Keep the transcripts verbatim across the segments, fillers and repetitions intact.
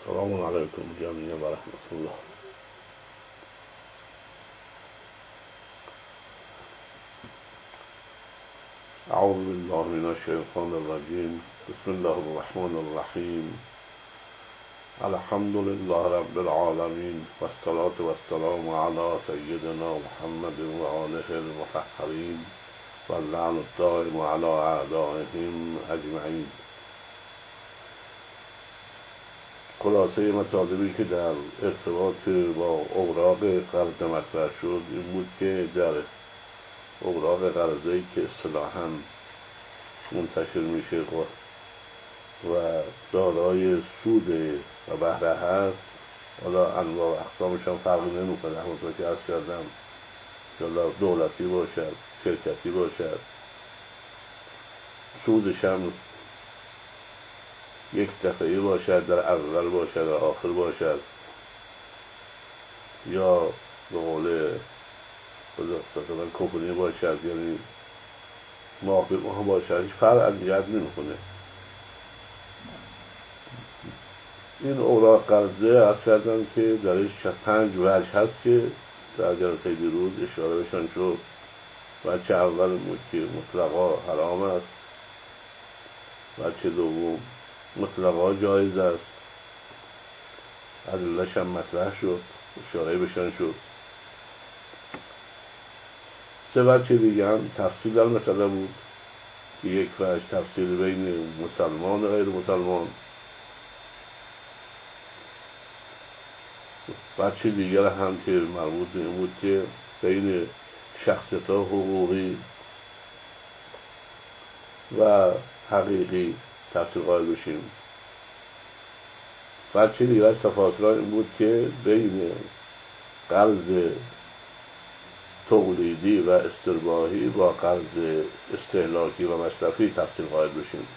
السلام عليكم جميعا ورحمة الله. أعوذ بالله من الشيطان الرجيم. بسم الله الرحمن الرحيم. الحمد لله رب العالمين، والصلاة والسلام على سيدنا محمد وآله المطهرين، واللعن الدائم على أعدائهم أجمعين. خلاصه مطالبی که در ارتباط با اوراق قرض مطرح شد این بود که در اوراق قرضه‌ای که اصطلاحاً منتشر میشه و دارای سود و بهره هست، حالا انواع و اقسامش هم فرقی نمیکنه، همونطور که عرض کردم، یا دولتی باشد، شرکتی باشد، سودش هم یک دفعی باشد، در اول باشد، در آخر باشد، یا به قول بزرگتران کپونی باشد، یعنی ماه به ماه باشد، هیچ فرق اذیت نمیکنه. این اوراق قرضه عرض کردم که درش پنج وجه هست که در جلسه دیروز اشاره بشان شد. وجه اول بود که مطلقا حرام است، وجه دوم مطلقا جایز است، ادله‌اش هم مطرح شد، اشاره بشان شد. سه وجه دیگه هم تفصیل در مسئله بود که یک وجه تفصیل بین مسلمان و غیر مسلمان، وجه دیگر هم که مربوط به این بود که بین شخصیت‌ها حقوقی و حقیقی تفصیل قائل بشیم. وجه دیگر از تفاصیل این بود که بین قرض تولیدی و استرباحی با قرض استهلاکی و مصرفی تفصیل قائل بشیم.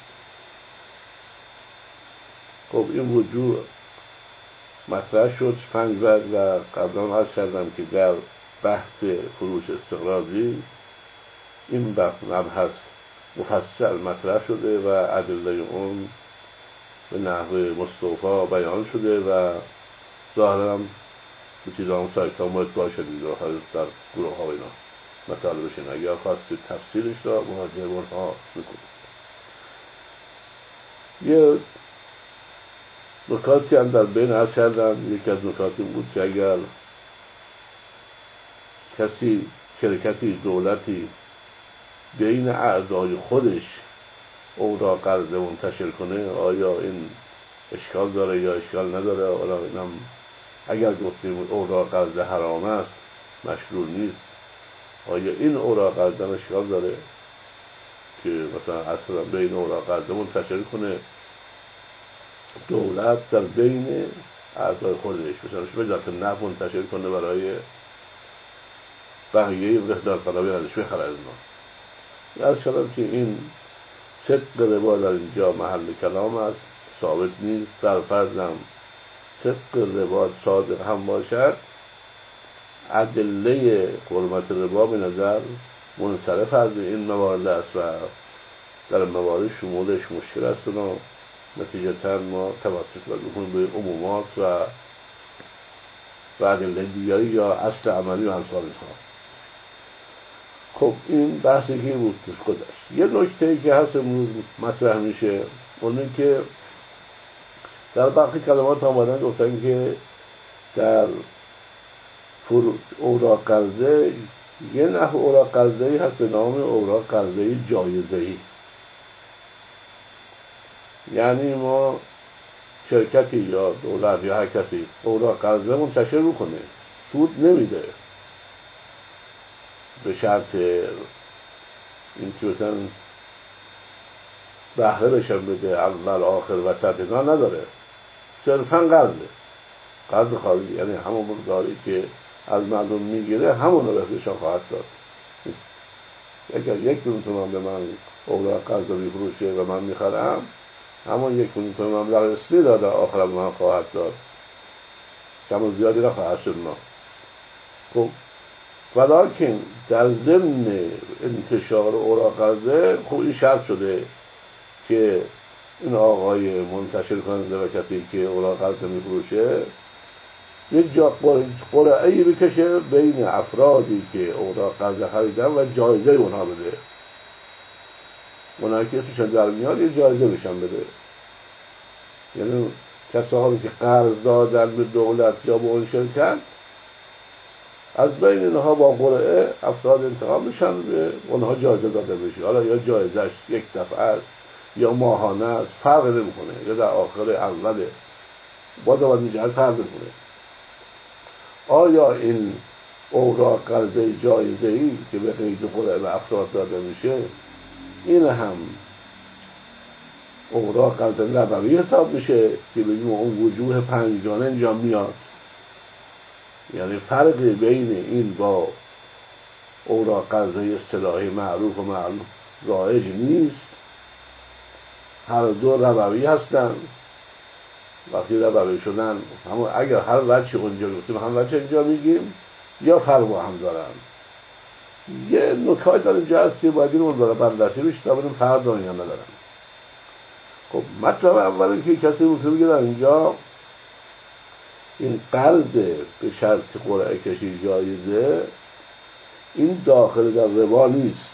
خب این وجوه مطرح شد پنج وجه و قبلا عرض کردم که در بحث فروش استقراضی این مبحث مفصل مطرح شده و ادله اون به نحو مستوفا بیان شده و ظاهرا به چیزان سایت ها باید باشد در گروه ها و اینا مطالب بشین. اگر خواستید تفصیلش را مراجعه اونها بکنید. یه نکاتی هم در بین عرض کردم. یکی از نکات این بود که اگر کسی شرکتی دولتی بین اعضای خودش اوراق قرضه منتشر کنه، آیا این اشکال داره یا اشکال نداره؟ حالا اینم اگر گفتیم اوراق قرضه حرام است، مشروع نیست، آیا این اوراق قرضه اشکال داره که مثلا اصلا بین اوراق قرضه منتشر کنه دولت در بین اعضای خودش، مثلا به ذات نفع منتشر کنه برای بقیه وحدت طلبی ازش بخره از ما؟ از شدم که این صدق ربا در اینجا محل کلام است، ثابت نیست. در فرضم صدق ربا صادق هم باشد، ادله حرمت ربا به نظر منصرف از این موارد است و در موارد شمولش مشکل است و نتیجتا ما توسط بکنیم به عمومات و و ادله دیگری یا اصل عملی و امثال اینها. خب این بحثی که بود توش گذشت. یه نکته‌ای که هست امروز مطرح میشه اونه که در باقی کلمات آمدن گفتن که در اوراق قرضه یه نحو اوراق قرضه‌ای هست به نام اوراق قرضه‌ای جایزه‌ای. یعنی ما شرکتی یا دولت یا هر کسی اوراق قرضه منتشر میکنه، سود نمیده، به شرط اینکه مثلا بهره بشن بده اول آخر وسط اینا نداره، صرفا قرضه، قرض خارجی، یعنی همون مقداری که از مردم میگیره همون رو بهشون خواهد داد. اگر یک میلیون تومان به من اوراق قرضه میفروشه و من میخرم، همون یک میلیون تومان مبلغ اصلی داده آخر من خواهد داد، کم و زیادی را خواهد شد. ما خب ولیکن در ضمن انتشار اوراق قرضه خب این شرط شده که این آقای منتشر کننده و کسی که اوراق قرضه میفروشه یک جا قرعه‌ای بکشه بین افرادی که اوراق قرضه خریدن و جایزه اونها بده. اونها که اسمشون در میاد یه جایزه بشن بده. یعنی کسانی که قرض دادن به دولت یا به اون شرکت، از بین اینها با قرعه افراد انتخاب میشن به اونها جایزه داده بشه. حالا یا جایزش یک دفعه است یا ماهانه است، فرق نمیکنه، یا در آخر اوله، باز باید اینجا فرق نمیکنه. آیا این اوراق قرضه جایزه‌ای که به قید قرعه به افراد داده میشه، این هم اوراق قرضه نبوی حساب میشه که بگیم اون وجوه پنجگانه اینجا میاد؟ یعنی فرق بین این با اوراق قرضه اصطلاحی معروف و معروف رایج نیست، هر دو ربوی هستن. وقتی ربوی شدن همون اگر هر وجه اونجا گفتیم هم وجه اینجا میگیم، یا فرق با هم دارن. یه نکات در اینجا هست که باید این اون داره بررسی بشه تا ببینیم فرق دارن یا ندارن. خب مطلب اول این که کسی میتونه بگه در اینجا این قرض به شرط قرعه کشی جایزه این داخل در ربا نیست،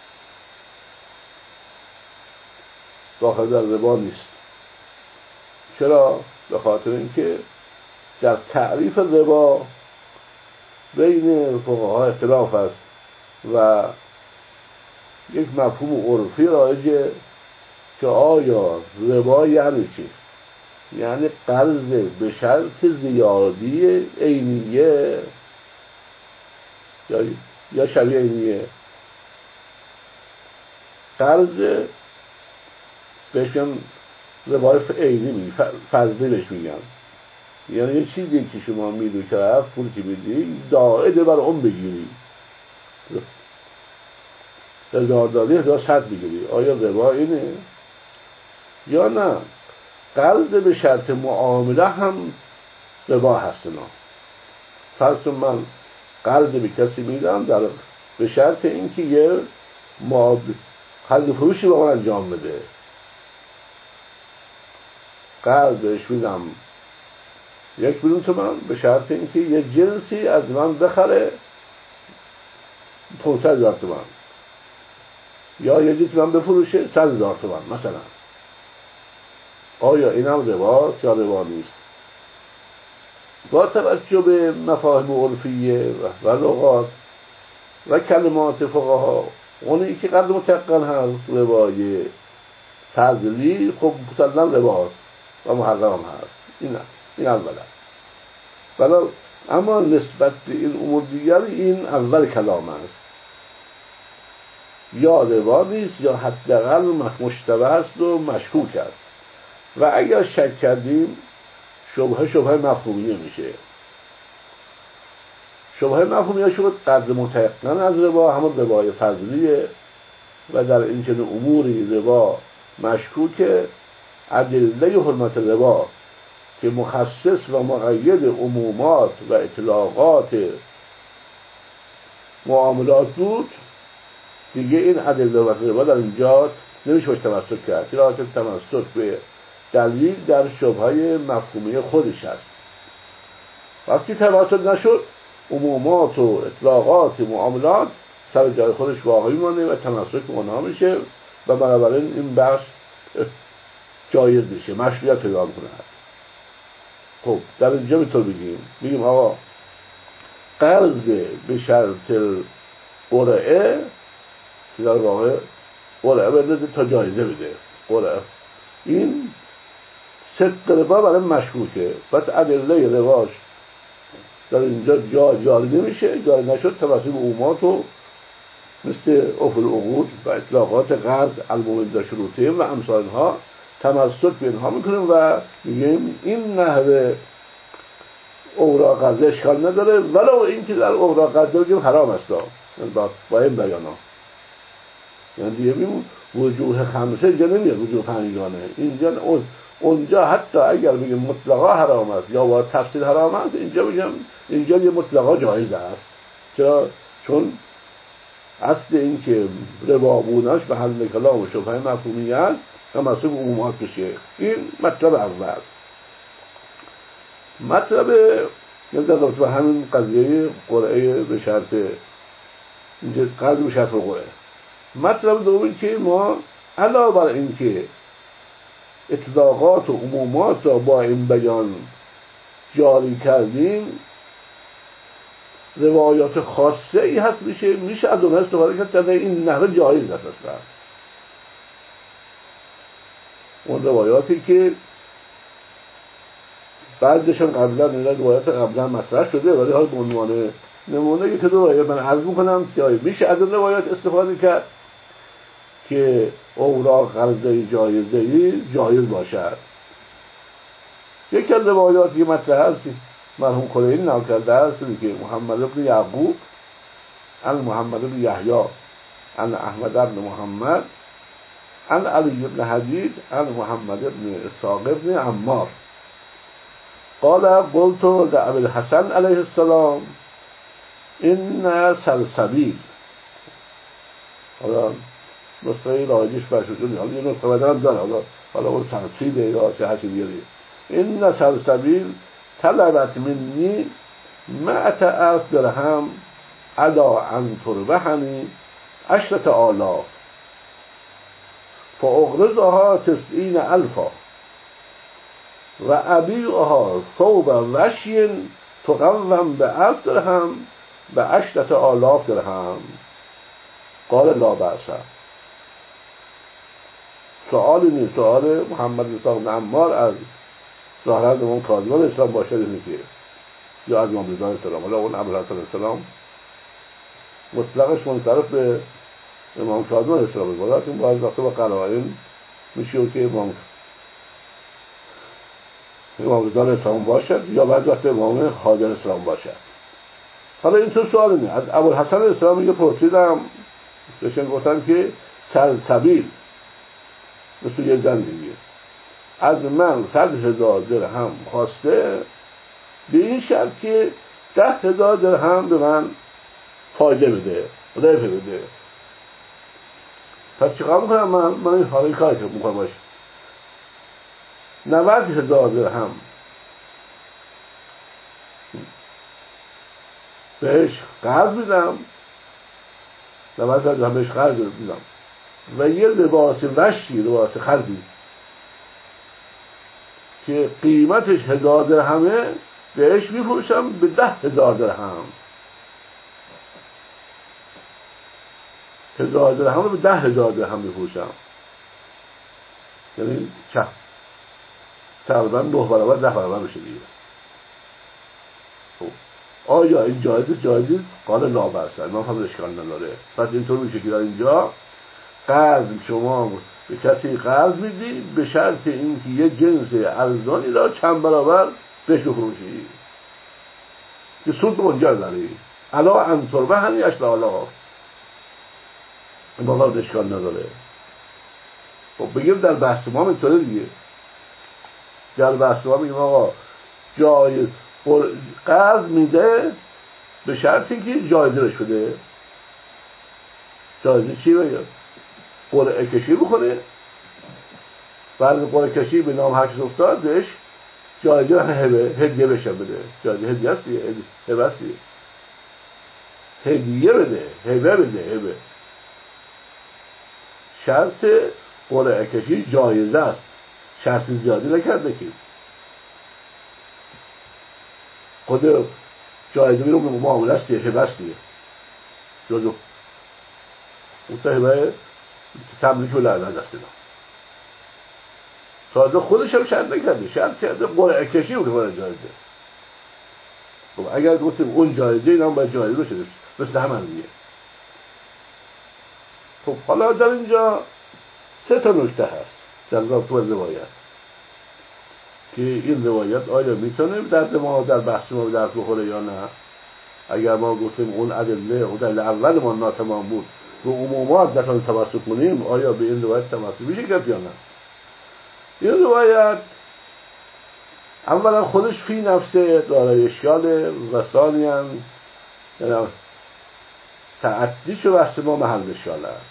داخل در ربا نیست. چرا؟ به خاطر اینکه در تعریف ربا بین فقها اختلاف است و یک مفهوم عرفی رایجه که آیا ربا یعنی چی؟ یعنی قرض به شرط زیادی عینیه یا یا شبیه عینیه. قرض بهش میگن ربای عینی میگن، فضلی بهش میگن. یعنی یه چیزی که شما میدو که پول که میدی دائده بر اون بگیری، هزار دادی هزار صد بگیری. آیا ربا اینه یا نه؟ قرض به شرط معامله هم ربا هست. نه فرض من قرض به کسی میدم در به شرط اینکه یه خرید فروشی با من انجام بده، قرض بهش میدم یک میلیون تومان به شرط اینکه یه جنسی از من بخره پانصد هزار تومان، یا یه جنسی من بفروشه صد هزار تومان مثلا. آیا این هم رباست یا ربا نیست؟ با توجه به مفاهیم عرفیه و لغات و کلمات فقها، اونی که قرض متقن هست ربای فضلی خب مسلما رباست و محرم هست. این این اوله. بلا اما نسبت به این امور دیگر این اول کلام است، یا ربا نیست یا حداقل مشتبه است و مشکوک است. و اگر شک کردیم شبهه شبهه مفهومیه میشه. شبهه مفهومیه شد قرض متقن از ربا همون ربای فضلیه و در این چنین اموری ربا مشکوکه. ادله حرمت ربا که مخصص و مقید عمومات و اطلاقات معاملات بود دیگه، این ادله حرمت ربا در اینجا نمیشه باش تمسک کرد. چرا؟ چون تمسک به دلیل در شبهه مفهومی خودش هست. وقتی تمسک نشد عمومات و اطلاقات معاملات سر جای خودش واقعی مانه و تمسک به اونها میشه و بنابراین این بخش جایز میشه، مشروعیت پیدا میکنه. خب در اینجا میتون بگیم بگیم آقا قرض به شرط قرعه که در واقع قرعه بده تا جایزه بده، قرعه این صدق ربا برای مشکوکه. پس ادله رباش در اینجا جا جاری نمیشه، جاری نشد توسط عمومات و مثل افل عقود و اطلاقات قرض المومد شروطه و امثال اینها تمسک به اینها میکنیم و میگیم این نحوه اوراق قرضه اشکال نداره، ولو این که در اوراق قرضه بگیم حرام است با, با این بیان ها. یعنی دیگه بیم وجوه خمسه اینجا نمیاد، وجوه پنجگانه اینجا. اونجا حتی اگر بگیم مطلقا حرام است یا با تفصیل حرام است، اینجا بگیم اینجا یه مطلقا جایز است. چرا؟ چون اصل این که روا بودنش به حل کلام و شبهه مفهومی است و مصروف عمومات بشه. این مطلب اول. مطلب یعنی در رابطه به همین قضیه قرعه به شرط اینجا قرض به شرط قرعه. مطلب دومی که ما علاوه بر این که اطلاقات و عمومات را با این بیان جاری کردیم، روایات خاصه ای هست میشه میشه از اونها استفاده کرد در این نحوه جایز است. اصلا اون روایاتی که بعدشون قبلا این روایات قبلا مطرح شده ولی حال به عنوان نمونه یک دو روایت من عرض میکنم که میشه از اون روایات استفاده کرد که اوراق قرضه جایزه جایز باشد. یکی از روایاتی که مطرح است مرحوم کلینی نقل کرده است که محمد بن یعقوب عن محمد بن یحیی عن احمد بن محمد عن علی بن حدید عن محمد بن اسحاق بن عمار قال قلت لأبي الحسن علیه السلام این سلسبیل. حالا نسخه رایجش برشده حالا یه نسخه بدرم داره حالا حالا اون سلسیده یا چه هرچی بیاری. این سلسبیل طلبت منی مئت الف درهم علا ان تربحنی عشرة آلاف فاغرضها تسعین الفا و ابیعها ثوب وشی تقوم به الف درهم به عشرة آلاف درهم. قال لا بأس. سؤالی نیست. سؤال محمد بن اسحاق بن عمار از ظاهرا امام کاظم علیه السلام باشد اینه که یا از امام رضا علیه السلام. حالا اون ابوالحسن علیه السلام مطلقش منصرف به امام کاظم علیه السلام بود، ولی این بعضی وقتا با قرائن میشه که امام امام رضا علیه السلام باشد یا بعضی وقتا امام خادم علیه السلام باشد. حالا این تو سوال نه. از ابوالحسن علیه السلام میگه پرسیدم بهشون گفتن که سلسبیل مثل یه زن دیگه از من صد هزار درهم خواسته به این شرط که ده هزار درهم به من فایده بده رفع بده. پس چیکار میکنم من؟ من این حالی کاری که میکنم باشه نود هزار درهم بهش قرض میدم، نود هزار درهم بهش قرض میدم و یه لباس وشی لباس خزی که قیمتش هزار درهمه بهش میفروشم به ده هزار درهم. هزار درهم رو به ده هزار درهم میفروشم، یعنی چه تقریبا نه برابر ده برابر بشه دیگه. آیا این جایزه جایزه؟ قال لا بأس. من هم اشکال نداره. پس اینطور میشه که در اینجا قرض شما به کسی قرض میدی به شرط اینکه یه جنس ارزانی را چند برابر بهش بفروشی که سود به اونجا داری. علا ان تربحنی عشرة آلاف. این باقا اشکال نداره. خب بگیم در بحث ما اینطوره دیگه. در بحث ما میگیم آقا جای قرض میده به شرطی که جایزه بهش بده. جایزه چی بگم؟ قرعه کشی بکنه، بعد قرعه کشی به نام هرچیز افتاد بهش جایزه هبه هدیه بشه بده. جایزه هدیه است دیگه، هبه است دیگه. هدیه بده، هبه بده، هبه. شرط قرعه کشی جایزه است، شرط زیادی نکرده که خود جایزه میرون به معامله است دیگه، هبه است دیگه. جزو اون تا هبه تملیک و لعنت دست اینا تازه خودش هم شرط نکرده، شرط کرده قرعه کشی رو که جایزه. خب اگر گفتیم اون جایزه اینا هم باید جایزه بشه مثل همه دیگه. خب حالا در اینجا سه تا نکته هست در رابطه با روایت که این روایت آیا میتونه درد ما در بحث ما درد بخوره یا نه. اگر ما گفتیم اون ادله اون دلیل اول ما ناتمام بود و عمومات نتون توسط کنیم آیا به این روایت توسط میشه کرد یا نه. این روایت اولا خودش فی نفسه دارای اشکال و ثانیاً تعدیش و بحث ما محل اشکال است.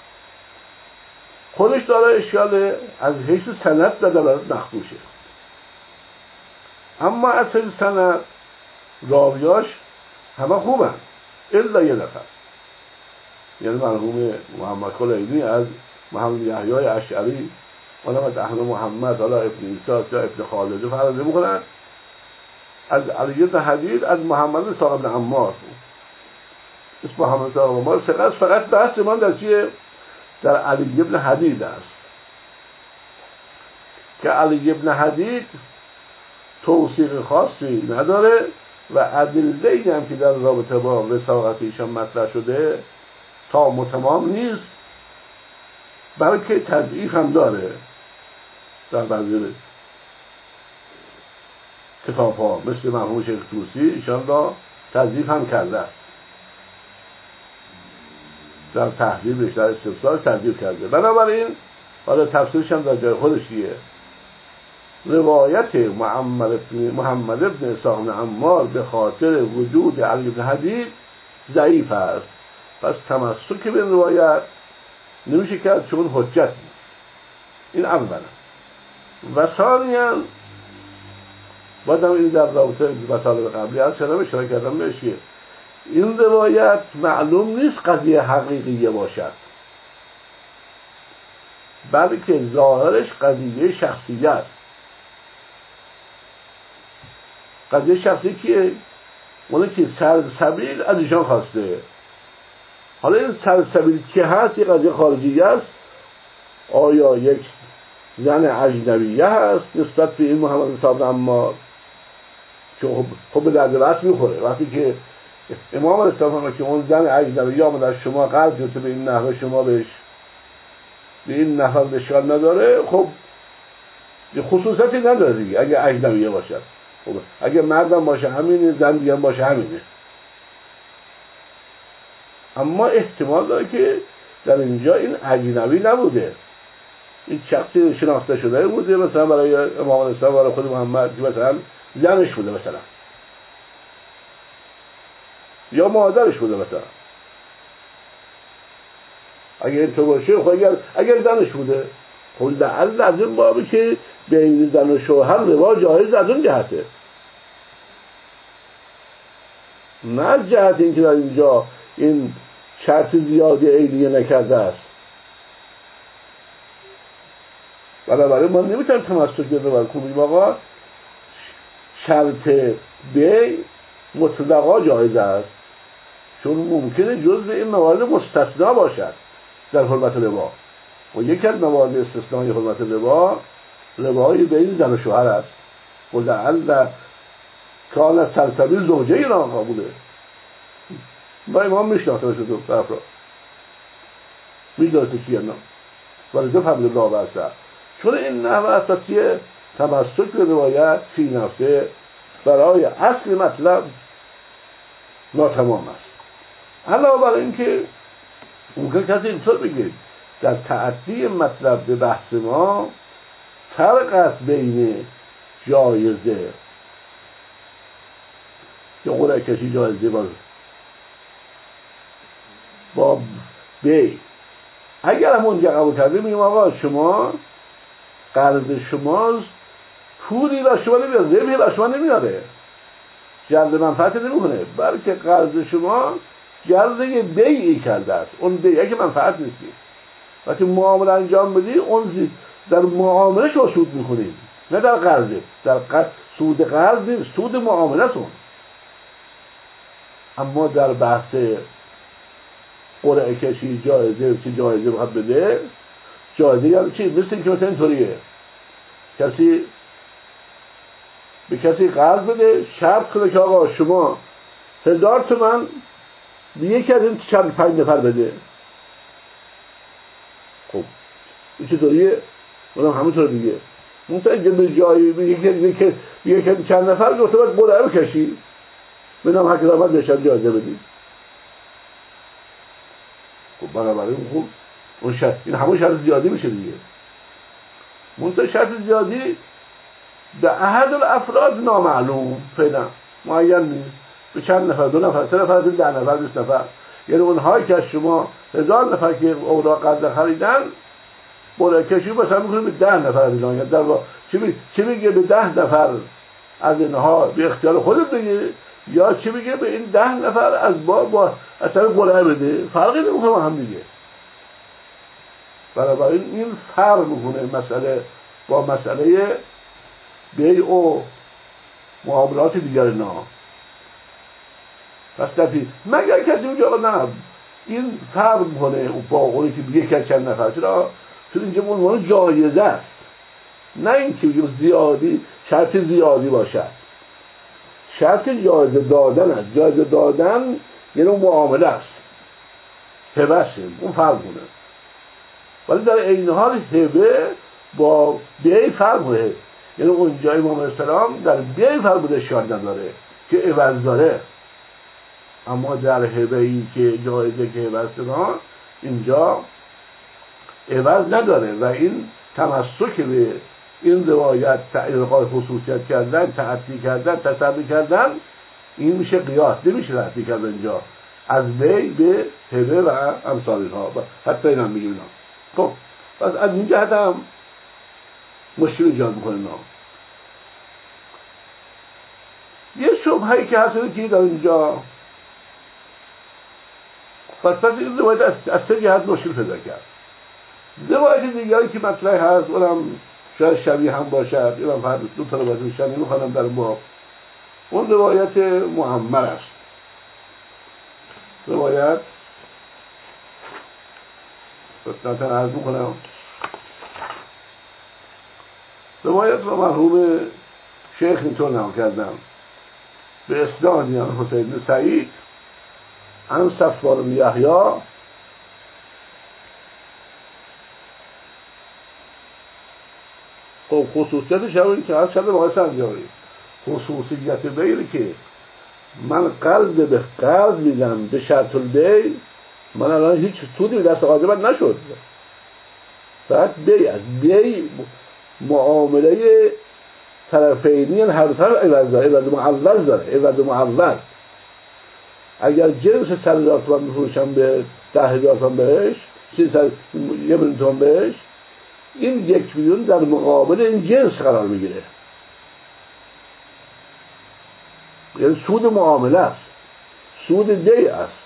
خودش داره اشکاله، از حیث سند در دلالت مخدوشه، اما از حیث سند راویاش همه خوبن الا یه نفر، یعنی مرحوم محمد کلینی از محمد یحیی اشعری، علامت احمد محمد، حالا ابن عیسی یا ابن خالد فرض میکنن، از علی بن حدید، از محمد ساق بن عمار. اسم محمد ساق بن عمار سقط، فقط بحث ما در چیه؟ در علی بن حدید است که علی بن حدید توثیق خاصی نداره و ادله‌ای هم که در رابطه با وثاقت ایشان مطرح شده تا متمام نیست، بلکه تضعیف هم داره در بعضی کتاب ها، مثل مرحوم شیخ طوسی ایشان را تضعیف هم کرده است، در تحضیبش در استفسار تضعیف کرده. بنابراین حالا تفسیرش هم در جای خودشیه. روایت محمد ابن محمد ابن اسحاق بن عمار به خاطر وجود علی بن حدید ضعیف است، پس تمسک به این روایت نمیشه کرد چون حجت نیست. این اولا. و ثانیاً بعدم این در رابطه مطالب قبلی از شدم اشاره کردم بهش، این روایت معلوم نیست قضیه حقیقیه باشد، بلکه ظاهرش قضیه شخصیه است. قضیه شخصی کیه؟ اونه که سرسبیل از ایشان خواسته. حالا این سرسبیل که هست یه قضیه خارجیه است، آیا یک زن اجنبیه هست نسبت به این محمد صاحب عمار که خب به درد بس میخوره وقتی که امام علیه السلام که اون زن اجنبیه آمد از شما قرض گرفته به این نحوه، شما بهش به این نحوه اشکال نداره، خب یه خصوصیتی نداره دیگه. اگه اجنبیه باشد، خب اگه مردم باشه همینه، زن دیگه باشه همینه. اما احتمال داره که در اینجا این اجنبی نبوده، این شخصی شناخته شده بوده، مثلا برای امام علیه السلام، برای خود محمد که مثلا زنش بوده مثلا، یا مادرش بوده مثلا. اگر اینطور باشه، خب اگر اگر زنش بوده، خب لعل از این بابی که بین زن و شوهر روا جایز از اون جهته، نه جهت اینکه در اینجا این شرط زیادی عینیه نکرده است. بنابراین ما نمیتونیم تمسک به روایت کنیم آقا شرط بی مطلقا جایز است، چون ممکنه جزء این موارد مستثنا باشد در حرمت ربا، و یکی از موارد استثنایی حرمت ربا ربای بین زن و شوهر است. و لعل کان از سرسبیل زوجه این آقا بوده، با امام میشناخته شده طرف را میدارده کیه نه ولی دو فهمید الله بسته، چون این نحوه اساسی تمسک به روایت فی نفسه برای اصل مطلب ناتمام است. علاوه بر این که ممکن کسی اینطور بگید در تعدی مطلب به بحث ما فرق است بین جایزه یا قرعه کشی جایزه با با بی. اگر هم اونجا قبول کرده میگم آقا شما قرض شما پولی را شما نمیاره، ربحی را شما نمیاره، جلب منفعتی نمیکنه، بلکه قرض شما جلب بیعی کرده است. اون بیعی که منفعت نیستی، وقتی معامله انجام بدی اون در معامله شما سود میکنید، نه در قرض. در قرض سود قرض نیست، سود معامله است اون. اما در بحث قرعه کشی جایزه چی جایزه بخواد بده، جایزه یعنی چی؟ مثل اینکه مثلا اینطوریه کسی به کسی قرض بده، شرط کنه که آقا شما هزار تومن به یکی از این چند پنج نفر بده. خب این چطوریه؟ اونم همونطور دیگه. منطقه به جایی به یکی یکی چند نفر گفته باید قرعه بکشی به نام حق دامت بهشن جایزه بدی. خب بنابراین خوب اون شرط، این همون شرط زیادی میشه دیگه. منطقه شرط زیادی به احد الافراد نامعلوم فعلا معین نیست، به چند نفر، دو نفر، سه نفر، ده نفر، بیست نفر، یعنی اونهایی که از شما هزار نفر که اوراق قرض خریدن مرکشی مثلا میکنه به ده نفر از اینها، در واقع چی می... چی میگه به ده نفر از اینها به اختیار خودت بگه، یا چی میگه به این ده نفر از با با از طرف قرعه بده، فرقی نمیکنه با هم دیگه. بنابراین این فرق میکنه مسئله با مسئله بیع و معاملات دیگر نه. پس کسی مگر کسی میگه آقا نه این فرق میکنه با اونی که بیه که چند نفر، چرا؟ چون اینجا عنوان جایزه است، نه اینکه بگیم زیادی شرط زیادی باشد، شرط جایزه دادن است. جایزه دادن یعنی اون معامله است، هبه است، اون فرق کنه. ولی در این حال هبه با بیع فرق کنه، یعنی اونجا امام اسلام در بیع فرق بوده اشکال نداره که عوض داره، اما در هبه ای که جایزه که عوض داره اینجا عوض نداره و این تمسک به این روایت القای خصوصیت کردن، تعدی کردن، تصدی کردن، این میشه قیاس، نمیشه تعدی کرد اینجا از بی به هبه و امثال اینها، حتی این هم میگیم اینا. خب پس از این جهت هم مشکل ایجاد میکنه اینا. یه شبهه‌ای که هست که در اینجا پس پس این روایت از, از سه جهت مشکل پیدا کرد. روایت دیگری که مطرح هست اونم شاید شبیه هم باشد، اینم فرد دو تا روایت بیشتر نمیخوانم در باب. اون روایت معمر است. روایت خدمتتون عرض میکنم، روایت رو مرحوم شیخ اینطور نقل کردم به اسناد یعنی حسین بن سعید عن صفوان بن یحیی خب خصوصیتش همین که هست شده باقی سنجاری خصوصیت بیری که من قرض به قرض میدم به شرط البیع، من الان هیچ سودی به دست آدم نشد، فقط بیع است. بیع معامله طرفینی هر دو طرف عوض داره، عوض معوض داره، عوض معوض. اگر جنس صد هزار تومان میفروشم به ده هزار تومان بهش، یه میلیون تومان بهش، این یک میلیون در مقابل این جنس قرار میگیره، یعنی سود معامله است، سود بیع است.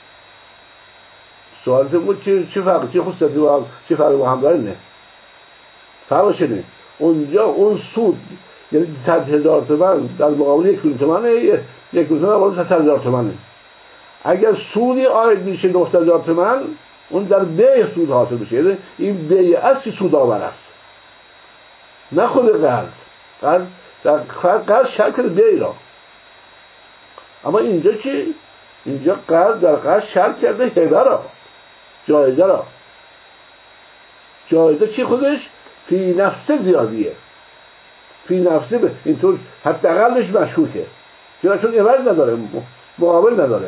سوالت بود که چه فرق، چه خصوصیتی با چه فرق با هم داره؟ نه فرقش نه. اونجا اون سود یعنی صد هزار تومان در مقابل یک میلیون تومانه، یک میلیون تومان در مقابل صد هزار تومانه. اگر سودی آید میشه نهصد هزار تومان، اون در بیع سود حاصل میشه، یعنی این بیع است که سود آور است، نه خود قرض. قرض در قرض شرط بیع را، اما اینجا چی؟ اینجا قرض در قرض شرط کرده هبه را، جایزه را. جایزه چی خودش؟ فی نفس زیادیه، فی نفسه به اینطور حداقلش مشکوکه، چرا؟ چون عوض نداره، مقابل نداره.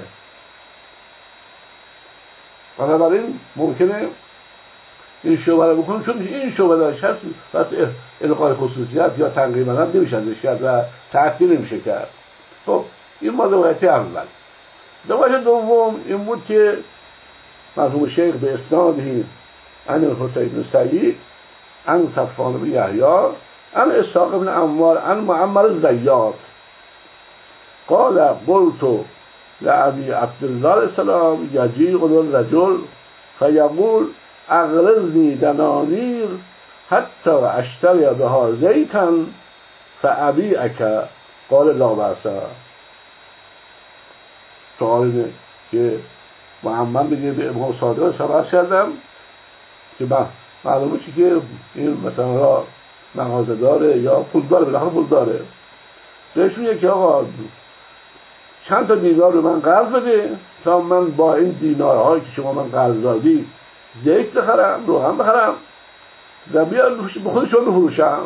بنابراین ممکنه این شعبه رو بکنم، چون این شعبه داشت هست بس القای خصوصیت یا تنقیب هم نمیشه ازش کرد و تعطیل نمیشه کرد. خب این ما روایت اول. روایت دوم این بود که مرحوم شیخ به اسنادی عن الحسین بن سعید عن صفوان بن یحیی عن اسحاق بن عمار عن معمر الزیات قال قلت لأبي عبد الله السلام يجيء الرجل فيقول اغرزني دنانير حتى اشتري بها زيتا فأبيعك قال لا بأس. سوال اینه که معمر میگه به امام صادق سبعت کردم که معلومه چی که این مثلا را مغازه داره یا پول داره، بالاخره پول داره، بهش میگه که آقا چند تا دینار رو من قرض بده تا من با این دینارهایی که شما من قرض دادی زیت بخرم، روغن بخرم و بیاد به خودشون بفروشم.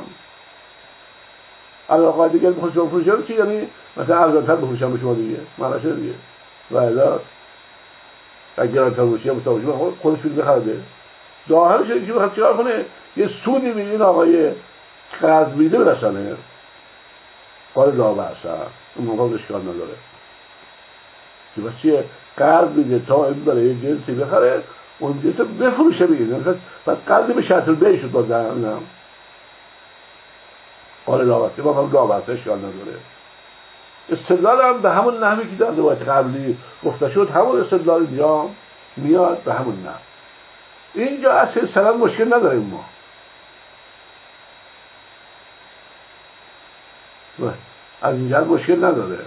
علاقه دیگه به خودشون بفروشم چی؟ یعنی مثلا ارزان‌تر بفروشم به شما دیگه، معنیش دیگه. و الا اگر ارزان‌تر بفروشم متوجه خودش میگه بخره. ظاهرش اینه که بخواد چیکار کنه؟ یه سودی به این آقای قرض میده برسانه. قال لا بأس، اون موقع اشکال نداره. که بس چیه قرض میده تا این برای جنسی بخره اون جنس بفروشه بگیره. پس قرض به شرط البیع شد. باز درنم قال لاغت ما هم لاغت اشکال نداره. استدلال هم به همون نحوی که در روایت قبلی گفته شد همون استدلال اینجا میاد به همون نحو. اینجا اصل سند مشکل نداریم ما. از اینجا مشکل نداره.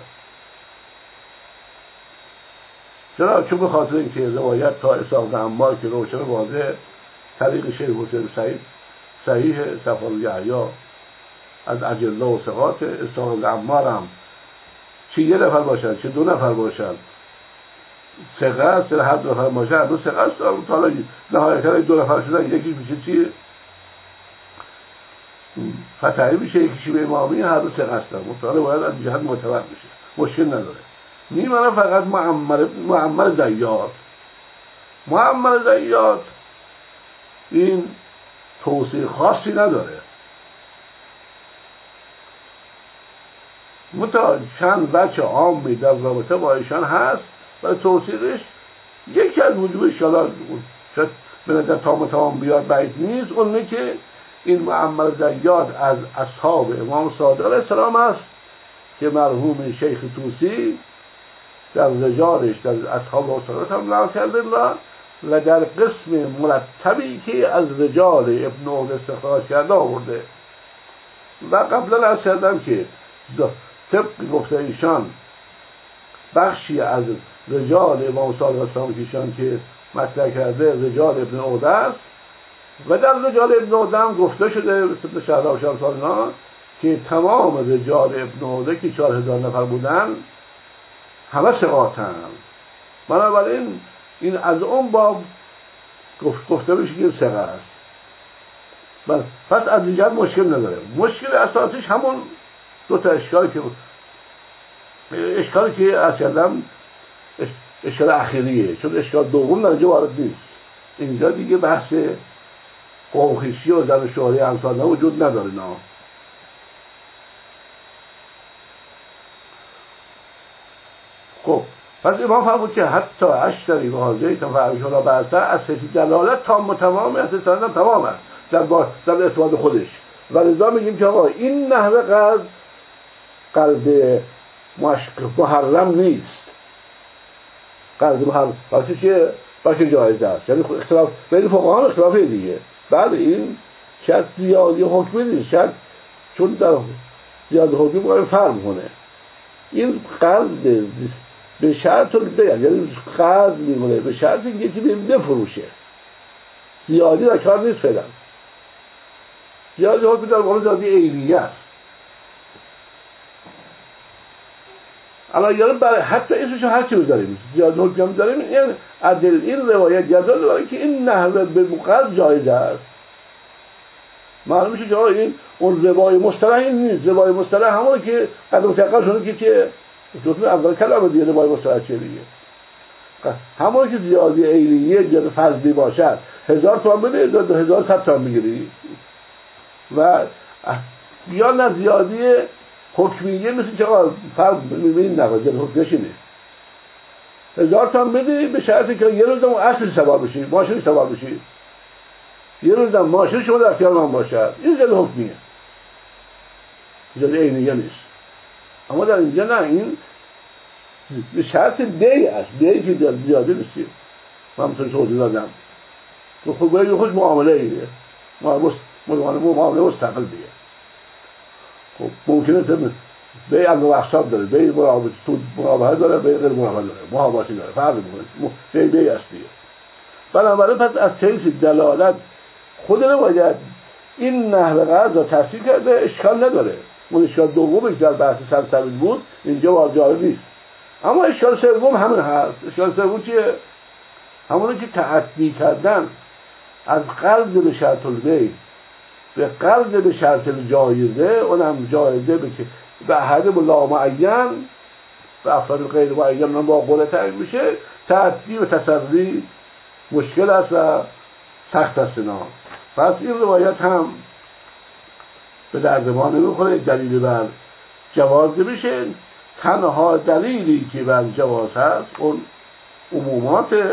چرا؟ چون به خاطر اینکه روایت تا اسحاق عمار که روشن واضح طریق شیخ حسین سعید صحیح صفار یحیی از اجله و ثقات، اسحاق عمار هم چه یه نفر باشد چه دو نفر باشد ثقه است، هر دو نفر باشد هر دو ثقه است. حالا نهایتا دو نفر شدن یکی میشه چی فتحی میشه یکیشی به امامی، هر دو ثقه هستن. مطالعه باید از جهت معتبر بشه، مشکل نداره. میمونه فقط معمر معمر زیاد. معمر زیاد این توصیه خاصی نداره. متا چند بچه عامی در رابطه با ایشان هست و توصیهش یکی از وجوهش شاید شاید به نظر تام تمام بیاد بعید نیست، اونه که این معمر زیاد از اصحاب امام صادق علیه السلام است که مرحوم شیخ طوسی در رجالش در اصحاب اصحابات هم نقل کرده و در قسم مرتبی که از رجال ابن عود استخراج کرده آورده. و قبلا از کردم که طبق گفته ایشان بخشی از رجال امام صادق اسلام که ایشان که مطرح کرده رجال ابن عود است و در رجال ابن عود هم گفته شده مثل شهلا و شمسالنا که تمام رجال ابن عود که چهار هزار نفر بودن همه ثقاتن. بنابراین این از اون باب گفته بشه که ثقه است. پس از دیگر مشکل نداره. مشکل اساسیش همون دو تا اشکالی که اشکالی که از کردم اشکال اخیریه، چون اشکال دوم در اینجا وارد نیست. اینجا دیگه بحث قومخیشی و زن شوهری امثال وجود نداره. نه خب پس امام فرمود که حتی اشتری و حاضریتم و عویشالا بحثه از سیسی دلالت تام و تمامه، از سیسی دلالت تمامه در, در اثبات خودش. و رضا میگیم که آقا این نحوه قلب قلب محرم نیست. قلب محرم وقتی که وقتی جایزه است، یعنی اختلاف بین فقها هم اختلافه دیگه. بعد این شرط زیادی حکمی نیست، شرط چون در زیادی حکمی باید فرق کنه. این قلب به شرط البیع، یعنی قرض میمونه به شرط اینکه یکی بفروشه. زیادی در کار نیست فعلا. زیادی حکمی در مقام زیادی عینیه است. الان یعنی برای حتی اسمشو هر چی بذاریم زیادی حکمی هم داریم، یعنی عدل این روایت جزا داره که این نحوه به مقرض جایز است. معلوم میشه که این اون روای مصطلح این نیست. روای مصطلح همونه که قدم تقل شده که چه جزء اول کلمه دیگه روای مصطلح چیه دیگه. همونه که زیادی عینیه زیادی فضلی باشد هزار تومن بده هزار دو هزار صد تومن بگیری. و یا نه زیادی حکمیه مثل که آقا فرق میبینید نقاضی حکمیش اینه هزار تومن بده به شرطی که یه روز هم اصلی سوار بشی، ماشینی سوار بشی، یه روز هم ماشین شما در اختیار من باشد. این زیادی حکمیه، زیادی عینیه نیست. اما در اینجا نه، این به شرط بیع است. بیعی که زیادی نیستی. من همونطور توضیح دادم تو خود باید خوش معامله ایه معامله مستقل دیگه. خب ممکنه بیع امر و احساب داره، بیع مرابحه داره، بیع غیر مرابحه داره، محاباتی داره، فرق میکنه. بیع بیع است دیگه. بنابراین پس از حیث دلالت خود باید این نحوه قرض را تصدیق کرده، اشکال نداره. اون اشکال دومی که در بحث سلسبیل بود اینجا واجب نیست. اما اشکال سوم همین هست. اشکال سوم چیه؟ همونه که تعدی کردن از قرض به شرط البیع به قرض به شرط الجایزه، اونم جایزه به که به احد لا معین به افراد غیر معین اونم با قول تعیین میشه. تعدی و تصری مشکل است و سخت است. اینا پس این روایت هم به درد ما نمیخوره، دلیل بر جواز میشه. تنها دلیلی که بر جواز هست اون عموماته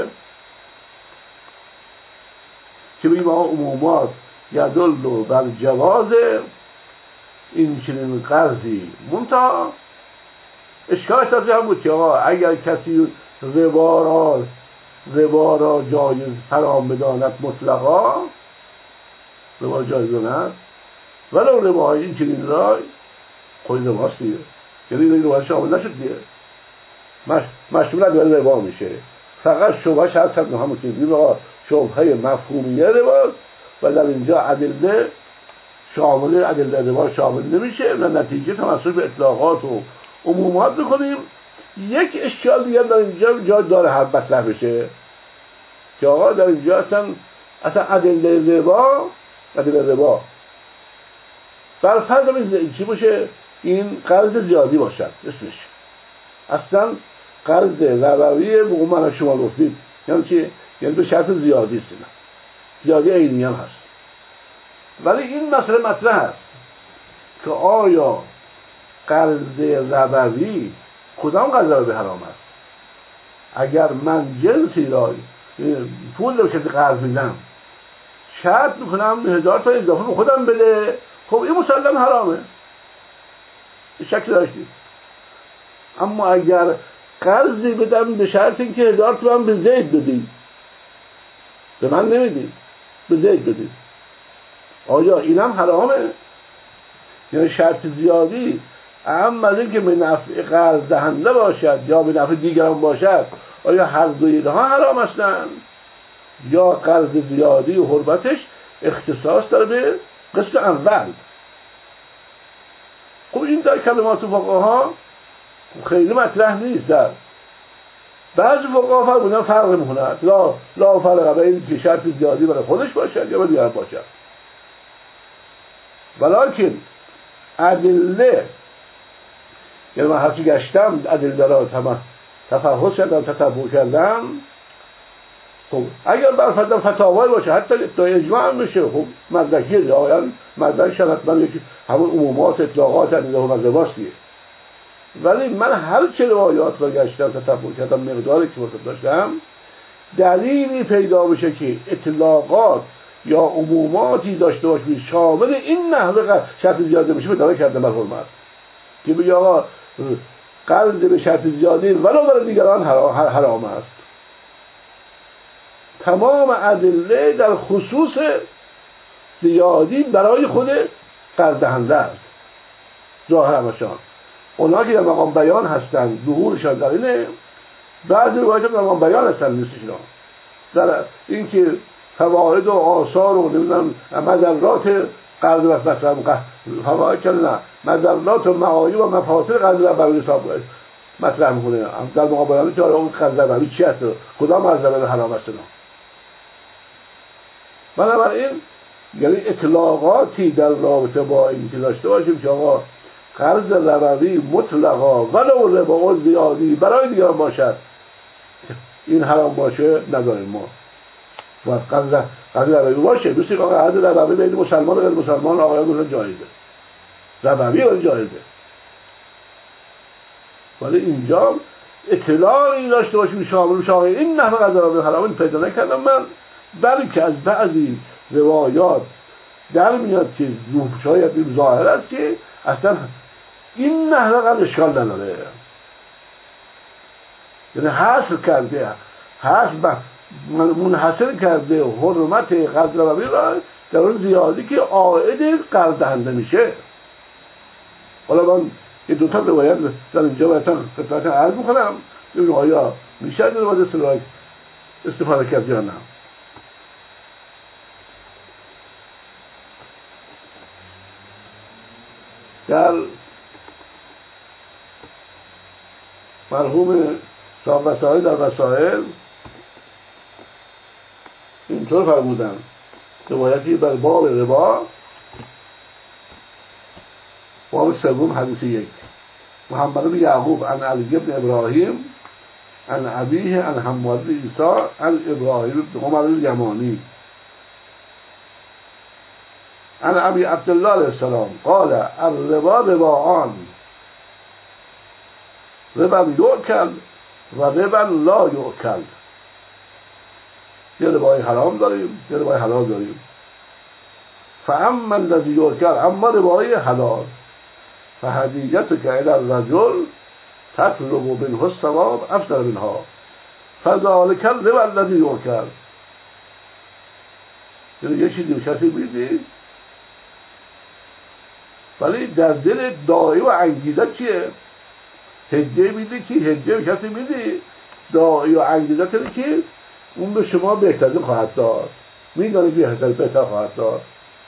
که بگیم آقا عمومات یدل بر جواز این چنین قرضی. منتها اشکالش تازه هم بود که آقا اگر کسی ربا را ربا را جایز حرام بداند مطلقا، ربا جایز بداند ولو رباهای این چنین رای خود رباست دیگه، یعنی این ربا شامل نشد دیگه، مش... مشمولت به ربا میشه، فقط شبهش هست هم همون که بگیم آقا شبهه مفهومیه رباست و در اینجا ادله شامل ادله ربا شامل نمیشه و نتیجه تمسک به اطلاقات و عمومات بکنیم. یک اشکال دیگر در اینجا جا داره هر مطرح بشه که آقا در اینجا اصلا اصلا ادله ربا ادله ربا بر فرض این چی باشه، این قرض زیادی باشد اسمش اصلا قرض ربوی به من شما گفتید، یعنی چی؟ یعنی به شرط زیادی است، زیادی عینی هم هست. ولی این مسئله مطرح است که آیا قرض ربوی کدام قرض ربوی حرام است؟ اگر من جنسی را پول رو کسی قرض میدم شرط میکنم هزار تا اضافه به خودم بده، خب این مسلم حرامه، شک داشتید. اما اگر قرضی بدم به شرط اینکه هزار تومان به زید بدی، به من نمیدی، به زید بدی، آیا اینم حرامه؟ یعنی شرط زیادی اما از اینکه به نفع قرض دهنده باشد یا به نفع دیگران باشد، آیا هر دو اینها حرام هستند یا قرض زیادی و حرمتش اختصاص داره به قسم اول؟ خب این در کلمات فقها خیلی مطرح نیست. در بعضی فقها فرمودن فرق می‌کند، لا لا فرق بین که شرط زیادی برای خودش باشد یا برای دیگران باشد، ولکن ادله، یعنی من هرچی گشتم ادله را تفحص کردم تتبع کردم، خب اگر برفرض فتاوی باشه حتی تا اجماع میشه، خب مدرکیه آیان مدرک شرط من یکی همون عمومات اطلاقات ادله و مذهباستیه. ولی من هر چه روایات را گشتم تتبع کردم مقداری که وقت داشتم دلیلی پیدا بشه که اطلاقات یا عموماتی داشته باشه شامل این نحوه شرط زیاده بشه بداره کردم بر حرمت که بگه آقا قرض به شرط زیاده ولو برای دیگران حرام است. تمام ادله در خصوص زیادی برای خود قرض دهنده است ظاهر باشان. اونا که در مقام بیان هستند ظهورشان در اینه، بعضی روایات در مقام بیان هستند نیستشون در اینکه فواید و آثار و نمیدونم مضرات قرض و مثلا فواید که نه مضرات و معایب و مفاسد قرض ربوی حساب مطرح میکنه در مقام بیان که اون قرض ربوی چی هست کدام قرض ربوی حرام است. بنابراین یعنی اطلاقاتی در رابطه با این که داشته باشیم که آقا قرض ربوی مطلقا ولو ربا زیادی برای دیگران باشد این حرام باشه نداریم ما. و قرض قرض ربوی باشه مثل که قرض ربوی بین مسلمان و غیر مسلمان آقایان گفتن جایزه، ربوی ولی جایزه، ولی اینجا اطلاعی داشته باشیم شامل شامل این نحوه قرض ربوی حرام پیدا نکردم من، بلکه از بعضی روایات در میاد که شاید این ظاهر است که اصلا این نحوه قرض اشکال نداره، یعنی حصر کرده حصر منحصر کرده حرمت قرض ربوی را در اون زیادی که عائد قرض دهنده میشه. حالا من یه دوتا روایت در اینجا براتون خدمتتون عرض میکنم ببینید آیا میشه از روایت استفاده استفاده کرد یا نه. در مرحوم صاحب وسائل در وسائل اینطور فرمودن، روایتی بر باب ربا باب سوم حدیث یک، محمد بن یعقوب عن علی بن ابراهیم عن ابیه عن حماد بن عیسی عن ابراهیم بن عمر الیمانی عن ابی عبدالله علیه السلام قال الربا رباان ربا یؤکل و ربا لا یؤکل. یه ربای حرام داریم، یه ربای حلال داریم. فاما الذی یؤکل، اما ربای حلال، فهدیتک الی الرجل تطلب منه الثواب افضل منها فذلک الربا الذی یؤکل. یعنی یه چیزی به کسی میدی ولی در دل داعی و انگیزه چیه؟ هدیه میدی که هدیه به کسی میدی، داعی و انگیزه اینه که اون به شما بهترین خواهد داد، میدانی بهتر بهتر خواهد داد.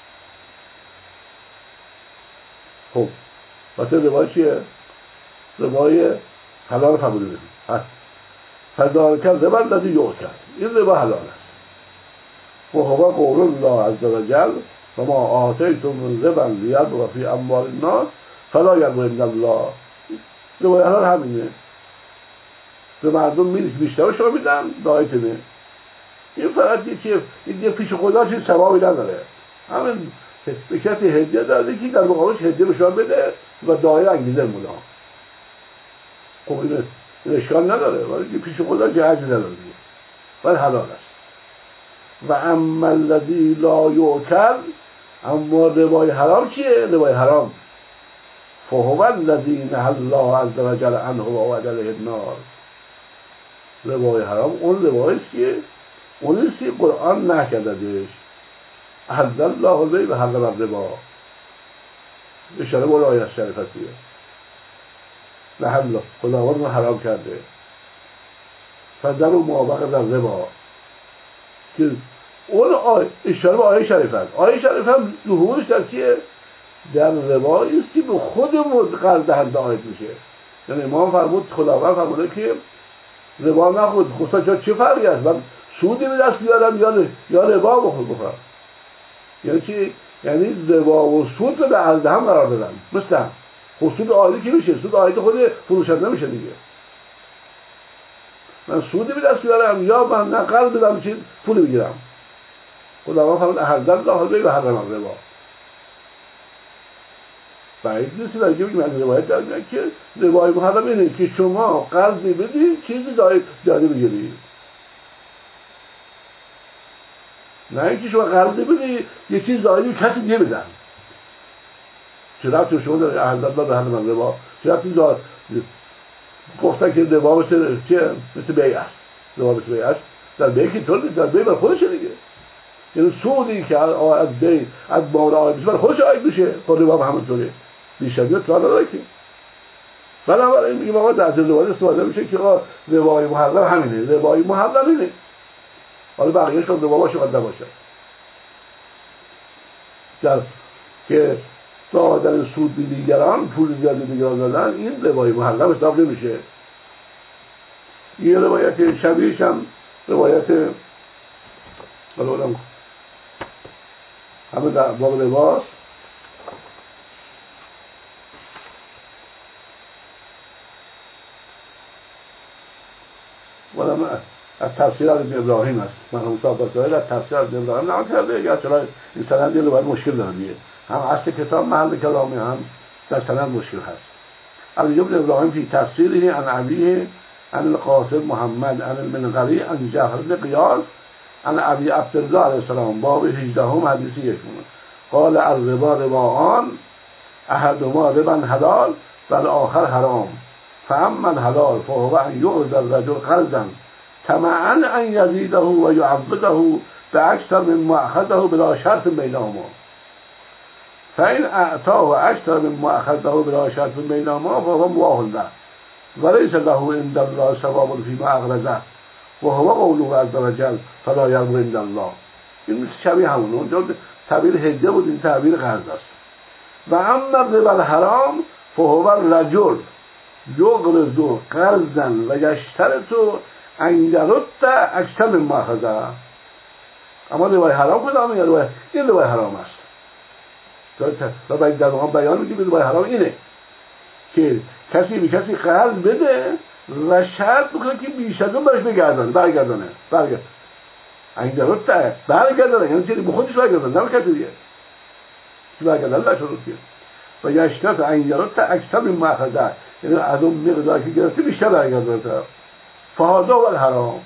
خب واسه روای چیه؟ روای حلال فهمیده بدیم. فذلک الربا الذی یؤکل، این ربا حلال است. و هو قول الله عز وجل و ما آتیتم من ربا لیربو فی اموال الناس فلا یربو عند الله. روای حلال همینه، به مردم میدید بیشتر شما میدن دایتونه. این فقط یه این یه پیش خدا چیز ثوابی نداره. همین به کسی هدیه داده که در مقابلش هدیه به شما بده و دایه انگیزه مولا. خب این اشکال نداره ولی پیش خدا چه حجی نداره ولی حلال است. و اما الذی لا یؤکل، اما روای حرام چیه؟ روای حرام فهو الذی نهى الله عز وجل عنه و وعد علیه النار. روای حرام اون روایی است که اون است که قرآن نکردهش. احل الله البیع و حرم الربا. اشاره به آیه شریفه است. نحل خداوند حرام کرده. فذروا ما بقی الربا، که اون آیه اشاره به آیه شریفه است. آیه شریفه هم ظهورش در چیه؟ در روایی است که به خودمون قرض دهنده آیت میشه. یعنی امام فرمود، خداوند فرموده که ربا نخورد. گفتن چه فرقی است؟ من سودی به دست بیارم یا یا ربا بخورم؟ یعنی چی؟ یعنی ربا و سود رو در هم قرار دادن. مثلا خود سود عادی که میشه، سود عادی خود فروشنده میشه دیگه. من سودی به دست بیارم یا من قرض بدم چی پول بگیرم. خداوند فرمود احل الله البیع و حرم الربا. بعید نیست در اینجا بگیم از روایت در میاد که روای محرم اینه که شما قرضی بدی چیزی داده بگیری. نه اینکه شما قرضی بدی یه چیز داده کسی دیگه بزن. چه رفت شما در احل الله به حرم الربا؟ چه رفت دار گفتن که ربا مثل چیه؟ مثل بیع است. ربا مثل بیع است. در بیع که طور در بیع بر خودشه دیگه. یعنی سودی که از بیع از مال آید میشه بر خودش آید میشه. خود ربا هم همونطوره. بیشتر کار نداره که. بنابراین میگم آقا در روایت استفاده میشه که آقا روای محرم همینه. روای محرم اینه. حالا بقیه‌اش که ربا باشه قد نباشه. در که دادن سود به دیگران، پول زیادی دیگران دادن، این روای محرم حساب نمیشه. یه روایت شبیهش هم روایت حالا همه در باب لباس ولما از تفسیر ابن ابراهیم است. مرحوم صاحب بصری از تفسیر ابن ابراهیم نقل کرده. یا چرا این سند یه روایت مشکل داره دیگه. هم اصل کتاب محل کلامی هم در سند مشکل هست. علی ابن ابراهیم فی تفسیره عن ابیه عن القاسم محمد عن المنقری عن جعفر بن قیاس عن ابی عبدالله علیه السلام باب هجدهم حدیثی یکمون قال الربا رباان احدهما ربا حلال و الاخر حرام فاما الحلال فهو ان يؤذى الرجل قرضا طمعا ان يزيده و يعوضه باكثر مما اخذه بلا شرط بينهما فإن أعطاه أكثر مما أخذه بلا شرط بينهما فهو مباح له وليس له عند الله ثواب فيما أغرزه وهو قوله عز وجل فلا يربو عند الله. این شبیه همونه. اونجا تعبیر هدیه بود، این تعبیر قرض است. و اما ربا الحرام فهو الرجل یقرض قرضا و یشترط ان يرد اکثر مما اخذه. اما روای حرام کدامه؟ یا روای این روای حرام است. و باید در واقع بیان میگیم روای حرام اینه که کسی به کسی قرض بده و شرط بکنه که بیش از اون برش بگردانه برگردانه برگرد این درست برگردانه یعنی چیزی به خودش برگردانه نه کسی دیگه که برگردانه نشد که و یشترط این درست اکثر مما اخذه یعنی از اون مقدار که گرفته بیشتر برگردونه طرف. فهذا و الحرام.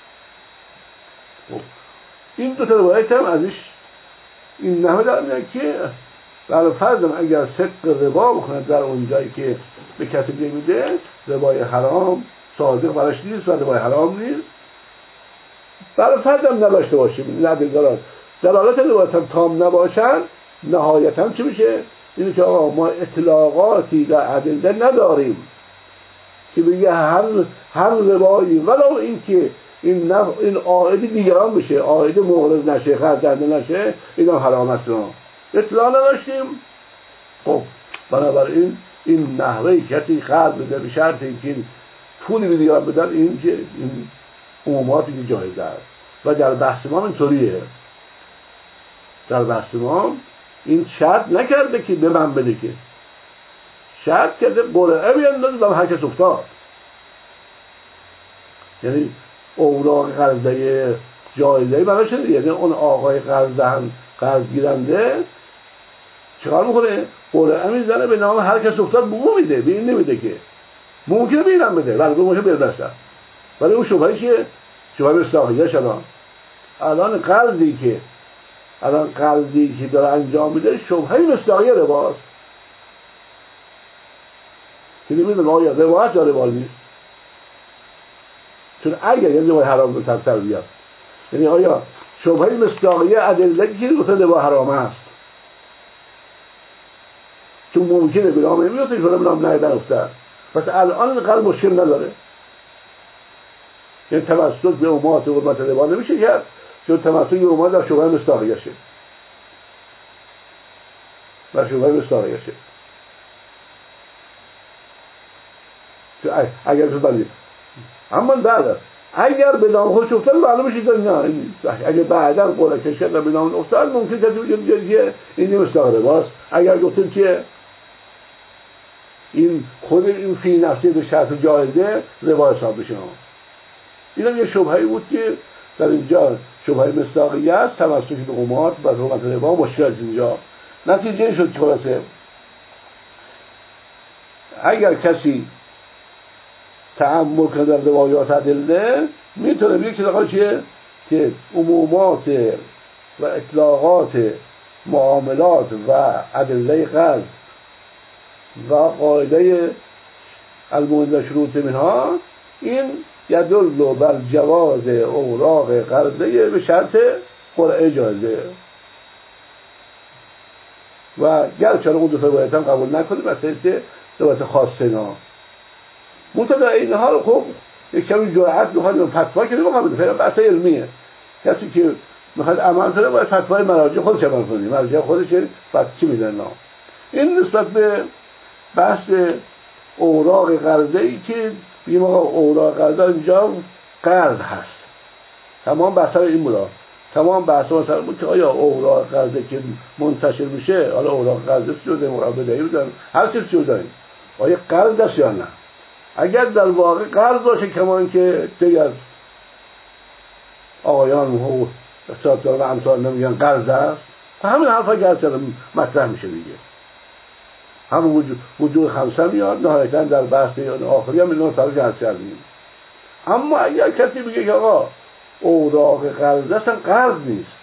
این دو تا روایت هم ازش این نحوه در میاد که برای فرضم اگر صدق ربا بکنه در اون جایی که به کسی نمیده، ربای حرام صادق براش نیست و ربای حرام نیست. برای فرضم نداشته باشیم، نه دلالت دلالت روایت هم تام نباشن، نهایتا چی میشه؟ اینه که آقا ما اطلاقاتی در ادله نداریم که بگه هر هر روایی ولو این که این نف... این عائد دیگران بشه، عائد مغرض نشه، خرجنده نشه، اینا حرام است. اطلاع نداشتیم. خب بنابراین این نحوه کسی خرج بده به شرط اینکه پولی به دیگران بدن، این که این عموماتی که جایزه است. و در بحث ما اینطوریه، در بحث ما این شرط نکرده که به من بده، که شرط کرده قرعه بیندازه و هر کس افتاد. یعنی اوراق قرضه جایزه‌ای براش نیست. یعنی اون آقای قرضدهن قرض گیرنده چیکار میکنه؟ قرعه میزنه به نام هر کس افتاد، به اون میده، به این نمیده. که ممکنه به اینم بده، ولی ممکنه بردسته، ولی اون شبهه چیه؟ شبهه مصداقیه. الان الان قرضی که الان قرضی که داره انجام میده شبهه مصداقیه رباست، که نمیدونم آیا رباست یا ربا نیست. چون اگر یه ربای حرام رو تفسیر بیاد، یعنی آیا شبهه مصداقیه ادله که گفته ربا حرام است، چون ممکنه به نام نمیفته، چون به نام نمیفته. پس الان قرض مشکل نداره، یعنی توسط به امات و حرمت ربا نمیشه کرد، چون توسط به امات در شبهه مصداقیه شه، در شبهه مصداقیه شه. اگر تو بلید اما بعد اگر به نام خودش افتاد معلومه چیزا نه، اگر بعدا قرعه کشید و به نام افتاد ممکن کسی که این مصداق رباست. اگر گفتیم که این خود این فی نفسی به شرط جایزه ربا حساب بشه، اینم یه شبهه‌ای بود که در اینجا شبهه مصداقیه است، توسط به امات و حرمت ربا مشکل اینجا. نتیجه شد که خلاصه اگر کسی تأمل کنه در روایات ادله میتونه بگه که آقا چیه؟ که عمومات و اطلاقات معاملات و ادله قرض و قاعده المؤمن شروط منها این یدل بر جواز اوراق قرضه به شرط قرعه جایزه. و گرچه اون دو روایت هم قبول نکنیم مثلا روایت خاصه نا منتها اینها رو خب یک کمی جرأت می‌خواد فتوا که نمی‌خواد بده، بحث علمیه. کسی که می‌خواد عمل کنه باید فتوای مراجع خودش عمل کنه، مراجع خودش فتوا میدن. این نسبت به بحث اوراق قرضه‌ای که بگیم آقا اوراق قرضه اینجا قرض هست، تمام بحث این بود، تمام بحث مثلا بود که آیا اوراق قرضه که منتشر میشه، حالا اوراق قرضه شده اوراق بدهی بودن هر چیز شده، آیا قرض است یا نه؟ اگر در واقع قرض باشه کما اینکه دیگر آقایان و اقتصاددان و امثال نمیگن قرض است، همین حرفا گرچه مطرح میشه دیگه، همون وجود وجود خمسه میاد نهایتا در بحث آخری هم اینا سرش هست کردیم. اما اگر کسی بگه که آقا اوراق قرض اصلا قرض نیست،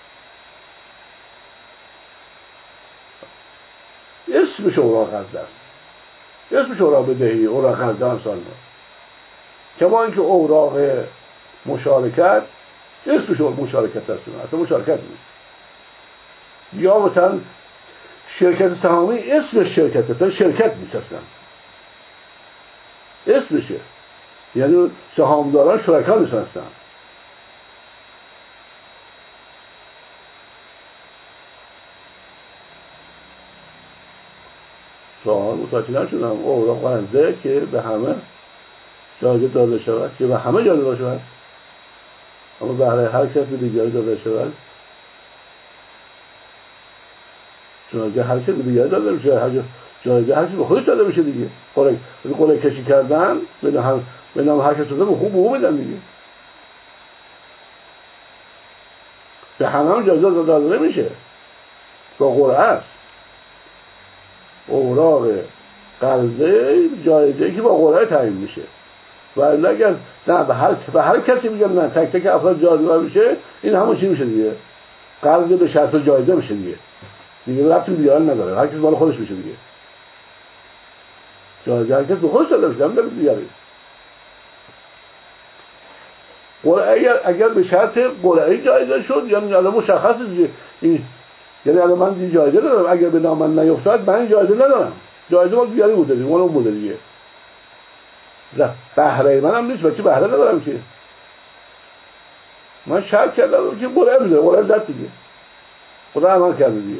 اسمش اوراق قرض است، اسمش اوراق بدهی، اوراق قرض هم سال ما کما اینکه اوراق مشارکت اسمش مشارکت است، اصلا مشارکت نیست. یا مثلا شرکت سهامی اسمش شرکت است، شرکت نیست اصلا، اسمشه، یعنی سهامداران شرکا نیستن اصلا. سوال متوجه نشدم. اوراق قرضه که به همه جایزه داده شود، که به همه جایزه داده شود، اما برای هر کس به دیگری داده شود، جایزه هر کس به دیگری داده میشه، هر جایزه هر کس به خودش داده میشه دیگه. قرعه قرعه کشی کردن به نام به نام هر کس داده به خوب خوب میدن دیگه، به همه هم جایزه داده نمیشه، با قرعه است. اوراق قرضه جایزه که با قرعه تعیین میشه. و اگر نه به هر به هر کسی میگم نه تک تک افراد جایزه میشه، این همون چی میشه دیگه؟ قرض به شرط جایزه میشه دیگه. دیگه ربطی به دیگران نداره، هر کس مال خودش میشه دیگه. جایزه هر کس به خودش داده میشه، نمیده به دیگری. قرعه اگر اگر به شرط قرعه جایزه شد، یعنی الان مشخصه دیگه این، یعنی الان من دیگه جایزه ندارم، اگر به نام من نیفتاد من جایزه ندارم. جایزه مال دیگری بوده دیگه، مال اون بوده دیگه. بهره منم نیست، بچه بهره ندارم که. من شرط کردم که قرعه بذاره، قرعه زد دیگه. قرعه عمل کرده دیگه.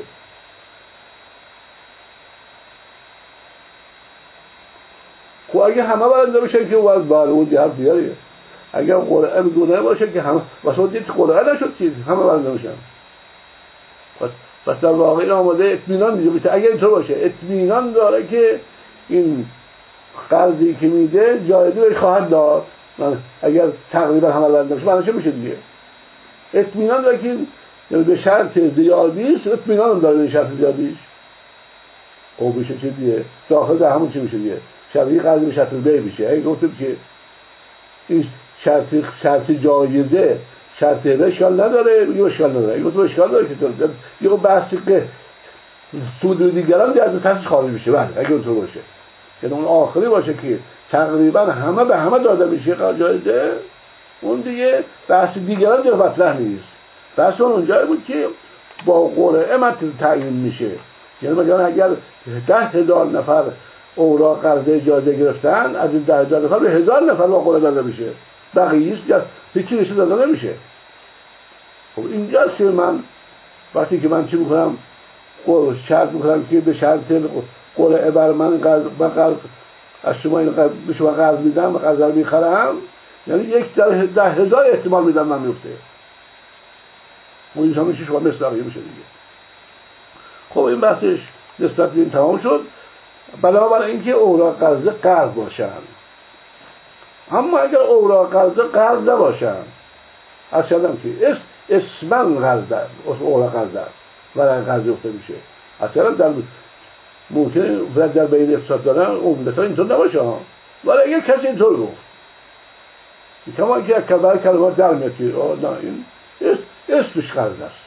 خب اگه همه برنده بشه که اون بله اون دیگه حرف دیگریه. اگر قرعه بدونه باشه که همه واسه دید قرعه نشد که همه برنده میشن. پس پس در واقع این آماده اطمینان دیگه میشه. اگر اینطور باشه اطمینان داره که این قرضی که میده جایزه بهش خواهد داد، اگر تقریبا همه برنده بشه معنیش میشه دیگه. اطمینان داره که به شرط زیادیش، اطمینان داره به شرط زیادیش. خب بشه چه دیگه؟ داخل در همون چی میشه دیگه؟ شبیه قرض به شرط بی میشه. اگه گفتم که این شرط شرط جایزه شرط به اشکال نداره، میگه اشکال نداره. اگه گفتم اشکال داره که تو یه بحثی که سود دیگران دیگه از تحتش خارج میشه. بله اگه اونطور باشه، یعنی اون آخری باشه که تقریبا همه به همه داده میشه جایزه، اون دیگه بحث دیگران دیگه مطرح نیست. بحث اون اونجایی بود که با قرعه مطرح تعیین میشه. یعنی مثلا اگر ده هزار نفر اوراق قرض اجازه گرفتن، از این ده هزار نفر به هزار نفر با قرعه داده میشه، بقیه‌اش هیچی نشه داده نمیشه. خب اینجاست که من وقتی که من چی میکنم شرط میکنم که به شرط قرعه بر من قرض قرض از شما این قرض به شما قرض میدم و قرض رو میخرم، یعنی یک در ده هزار احتمال میدم من میفته. اون اینجا میشه شما مصداقیه میشه دیگه. خب این بحثش نسبت به این تمام شد. بنابراین اینکه اوراق قرض قرض باشن. اما اگر اوراق قرض قرض نباشن، اصلا که اس اسمن قرض اوراق قرض ورق قرض گفته میشه، اصلا در ممکنه در بین اقتصاد دارن عمدتا اینطور نباشه ها، ولی اگر کسی اینطور گفت کما که کبر کلمات در میاد که نه این اسمش قرض است،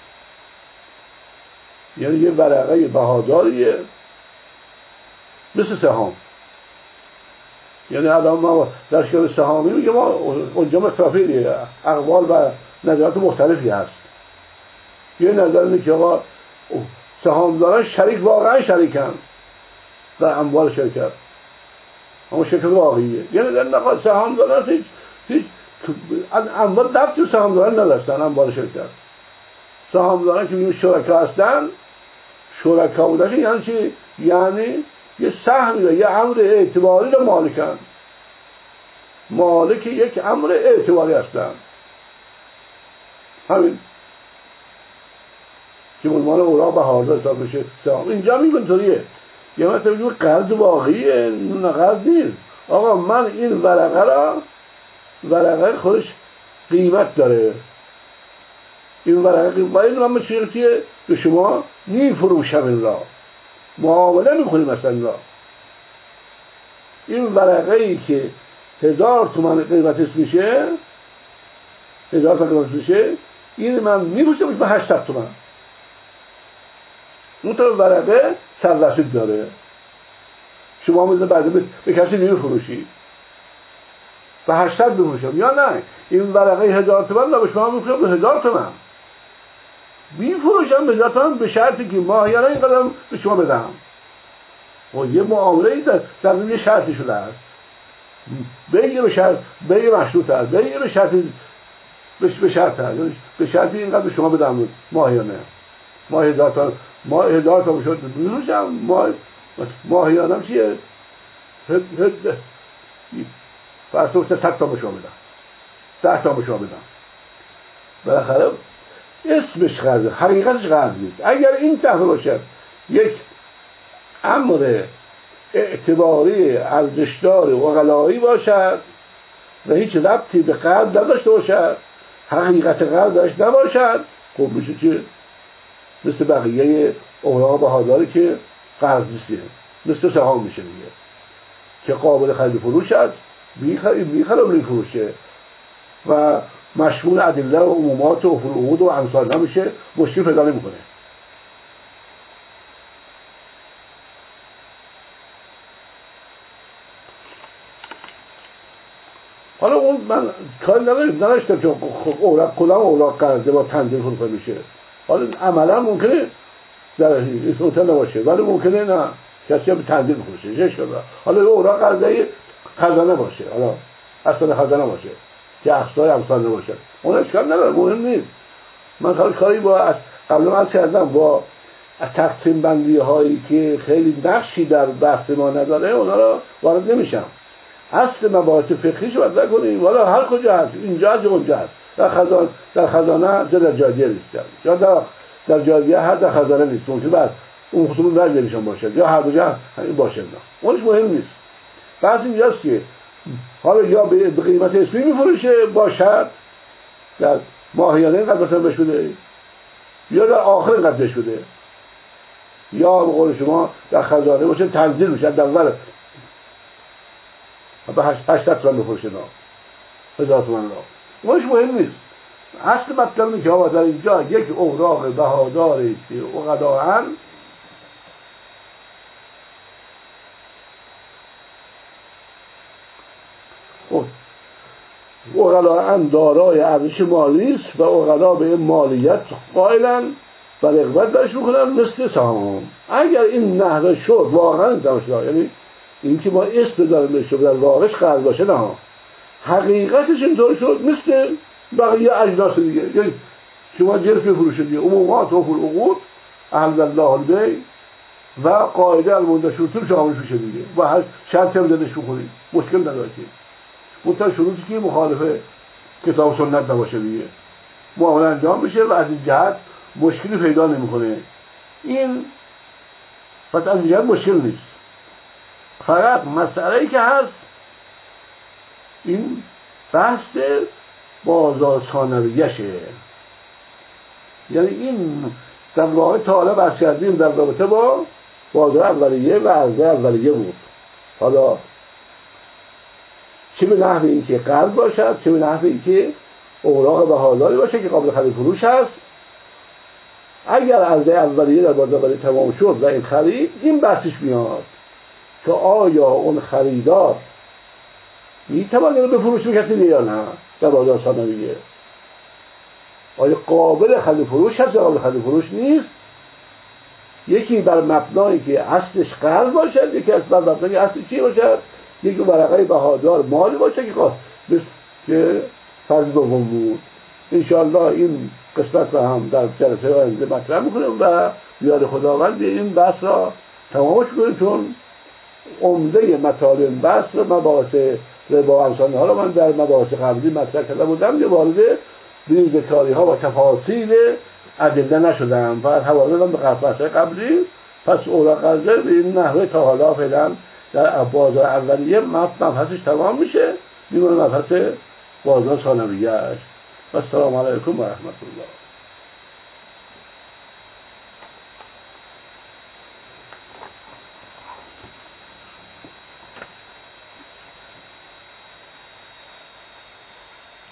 یعنی یه ورقه بهاداریه مثل سهام. یعنی الان ما در شکل سهامی میگه ما اونجا متفاوتیه، اقوال و نظرات مختلفی هست. یه نظر اینه که آقا سهامداران شریک واقعا شریکن در اموال شرکت، اما شرکت واقعیه. یعنی در نقاط سهامداران هیچ هیچ اموال دفت سهامداران نداشتن اموال شرکت. سهامداران که شرکا هستن، شرکا بودن یعنی چی؟ یعنی یه سهمی و یه امر اعتباری رو مالکن، مالک یک امر اعتباری هستن. همین که مال اوراق بهادار حساب بشه سهام. اینجا میگن طوریه، یه مثلا میگن قرض واقعیه، نه قرض نیست. آقا من این ورقه را ورقه خودش قیمت داره، این ورقه قیمت این من شرکتیه به شما میفروشم، این را معامله میکنیم مثلا را این ورقه ای که هزار تومن قیمتش میشه، هزار تومن قیمتش میشه، این من میفروشم به هشتصد تومن. اون طرف ورقه سررسید داره، شما میدونید بعد به کسی نمیفروشی به هشتصد بفروشم، یا نه این ورقه هزار تومن رو به شما میفروشم به هزار تومن، میفروشم به هزار تومن به شرطی که ماهیانه این قدم به شما بدم. و یه معامله ای در در یه شرطی شده است، بگه به شرط بگه مشروط است، بگه به شرطی به شرط است، به شرطی اینقدر به شما بدم ماهیانه، ماه هزار تومن ماه هزار تومن شد میفروشم، ماه ماهیانه چیه؟ هد هد فرض کنید صد تا به شما بدم، ده تا به شما بدم. بالاخره اسمش قرضه، حقیقتش قرض نیست. اگر این طرح باشه یک امر اعتباری ارزشدار و غلایی باشد و هیچ ربطی به قرض نداشته باشد، حقیقت قرض داشت نباشد، خب میشه چه؟ مثل بقیه اوراق بهاداری که قرض نیست، مثل سهام میشه دیگه. که قابل خرید فروش است میخره و میفروشه و مشمول ادله و عمومات و فروعود و امثال نمیشه، مشکل پیدا نمیکنه. حالا اون من کاری نداشتم چون اوراق کلام اوراق قرضه با تنظیم فروخته میشه. حالا عملا ممکنه در این صورت نباشه ولی ممکنه نه کسی به تنظیم فروشه چه شده. حالا اوراق قرضه خزانه باشه، حالا اصلا خزانه باشه که اخصای امثال نباشه، اون اشکال نداره، مهم نیست. من خیلی کاری با از قبل از کردم با تقسیم بندی هایی که خیلی نقشی در بحث ما نداره اونا رو وارد نمیشم. اصل مباحث فقهیشو وضع کنیم، والا هر کجا هست، اینجا هست اونجا هست، در خزانه در خزانه یا در جادیه نیست، یا در در جادیه هست در خزانه نیست، ممکن بعد اون خصوص درجهشون باشد یا هر دو جا باشه، نه اونش مهم نیست. بحث اینجاست که حالا یا به قیمت اسمی میفروشه باشد در ماهیانه اینقدر مثلا بهش بده، یا در آخر اینقدر بهش بده، یا به قول شما در خزانه باشه تنزیل میشه در اول به هشتصد تومن بفروشه نه هزار تومن نه، اونش مهم نیست. اصل مطلب اینه که آقا در اینجا یک اوراق بهاداری که عقلاً عقلاً دارای ارزش مالی است و عقلا به این مالیت قائلن و رغبت درش میکنن مثل سهام. اگر این نحوه شد واقعا داشته، یعنی این که ما اسم داریم بشه در واقعش قرض باشه، نه حقیقتش اینطور شد مثل بقیه اجناس دیگه، یعنی شما جنس بفروشید دیگه عمومات و عقود اهل الله البیع و قاعده المندشورتون شامل میشه دیگه و هر شرط هم دلش بخورید مشکل نداره که منتها شروطی که مخالف کتاب سنت نباشه دیگه معامله انجام بشه و از این جهت مشکلی پیدا نمیکنه. این فقط از این جهت مشکل نیست، فقط مسئله‌ای که هست این بحث بازار ثانویه‌شه. یعنی این در واقع تا حالا بحث کردیم در رابطه با بازار اولیه و عرضه اولیه بود. حالا چه به نحو این که قرض باشد، چه به نحو این که اوراق بهاداری باشه که قابل خرید فروش هست. اگر عرضه اولیه در بازار اولیه تمام شد و این خرید، این بحثش میاد که آیا اون خریدار میتواند اینو بفروشه به کسی یا نه در بازار ثانویه، آیا قابل خرید فروش هست یا قابل خرید فروش نیست. یکی بر مبنایی که اصلش قرض باشد، یکی از بر مبنایی اصل چی باشد، یکی ورقه بهادار مالی باشه که مثل که فرض دوم بود. انشاءالله این قسمت را هم در جلسه آینده مطرح میکنیم و بیاد خداوند این بحث را تمامش کنیم، چون عمده مطالب بحث را مباحث ربا امثال ها را من در مباحث قبلی مطرح کرده بودم که وارد ریزه‌کاری ها و تفاصیل ادله نشدم و حواله به بحث قبلی. پس اوراق قرضه به این نحوه تا حالا فعلا در بازار اولیه مبحثش تمام میشه، میمونه مبحث بازار ثانویه‌اش. و السلام علیکم و رحمت الله.